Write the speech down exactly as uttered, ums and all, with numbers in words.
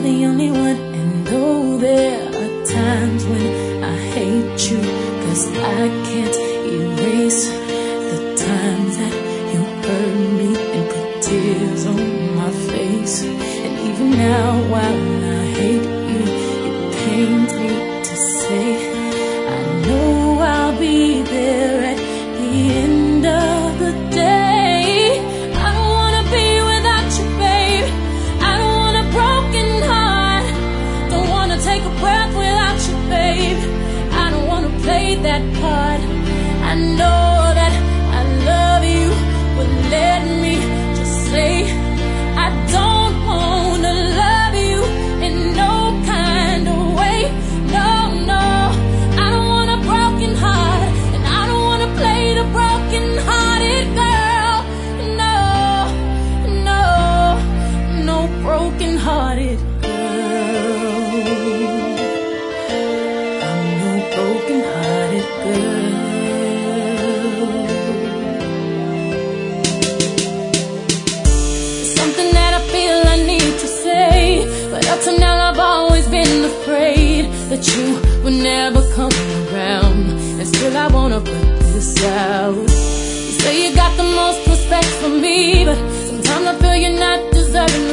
the only one. And though there are times when I hate you, 'cause I can't erase the times that you hurt me and put tears on my face. And even now, while I hate you, it pains me to say I know I'll be there at the end of the day. I don't wanna be without you, babe. I don't want a broken heart. Don't wanna take a breath without you, babe. I don't wanna play that part. I know that I love you, but let me just say I don't wanna love you in no kind of way. No, no, I don't want a broken heart, and I don't wanna play the broken-hearted girl. No, no, no broken-hearted girl. I'm no broken-hearted girl. Something that I feel I need to say, but up to now I've always been afraid that you would never come around. And still I wanna put this out. You say you got the most respect for me, but sometimes I feel you're not deserving